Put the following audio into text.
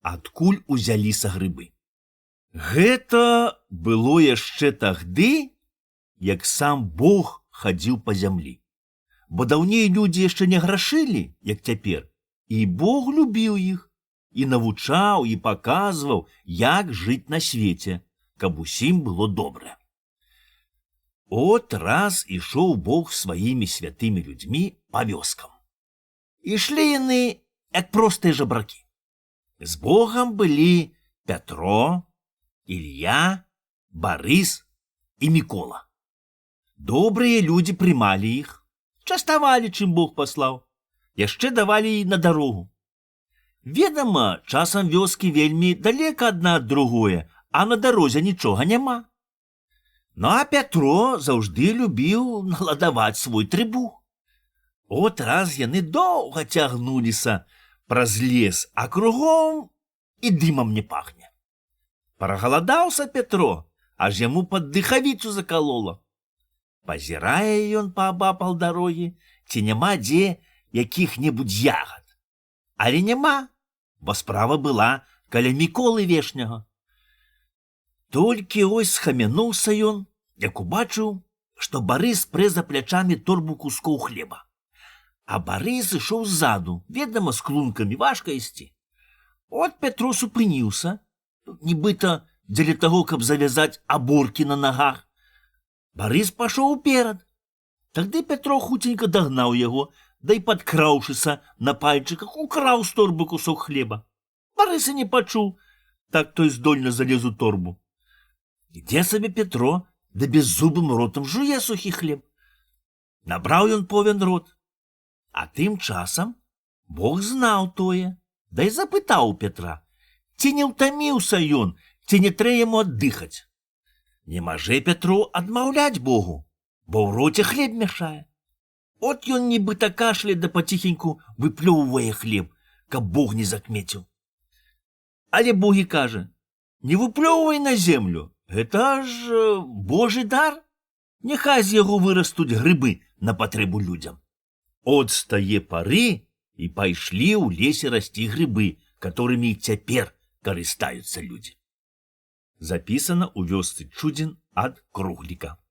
адкуль узяліся грыбы. Гэта было яшчэ тагды, як сам Бог хадзіў па зямлі. Бо даўней людзі яшчэ не грашылі, як цяпер, і Бог любіў іх, і навучаў, і паказваў, як жыць на свеце, каб усім было добра. От раз ішоў Бог сваімі святымі людзьмі па вёскам. Ішлі яны, як простыя жабракі. З Богам былі Пятро, Ілья, Барыс і Мікола. Добрыя людзі прымалі іх, частавалі, чым Бог паслаў, яшчэ давалі і на дарогу. Ведама, часам вёскі вельмі далека адна ад другое, а на дарозе нічога няма. Ну а Пятро заўжды любіў наладаваць свой трыбух. От раз яны доўга цягнуліся праз лес, а кругом і дымам не пахне. Прагаладаўся Пятро, аж яму пад дыхавіцу закалола. Пазірае ён паабапал дарогі, ці няма дзе якіх-небудзь ягад. Але няма, бо справа была каля Міколы Вешняга. Толькі ось схамянуўся ён, як убачыў, што Барыс прэ за плячамі торбу кускоў хлеба. А Барыс ішоў ззаду, ведама, з клункамі важка ісці. От Пятро супыніўся, нібыта дзеля таго, каб завязаць аборкі на нагах. Барыс пашоў уперад. Тагды Пятро хуценька дагнаў яго, да і падкраўшыся на пальчыках, украў з торбы кусок хлеба. Барыс і не пачуў, так той здольна залез у торбу. Ідзе сабе Пятро, да беззубым ротам жуе сухі хлеб. Набраў ён повен рот. А тым часам Бог знаў тое, да і запытаў у Пятра, ці не ўтаміўся ён, ці не трэ яму аддыхаць. Не мажэ Пятро адмаўляць Богу, бо ў роце хлеб мяшае. От ён нібыта кашляе да паціхеньку выплёўвае хлеб, каб Бог не закмеціў. Але Бог і кажа, не выплёўвай на землю, гэта ж Божы дар. Няхай з яго вырастуць грыбы на патрэбу людзям. От з тае пары і пайшлі ў лесе расці грыбы, которымі і цяпер карыстаюцца людзі. Запісана ў вёсцы Чудзін ад Кругліка.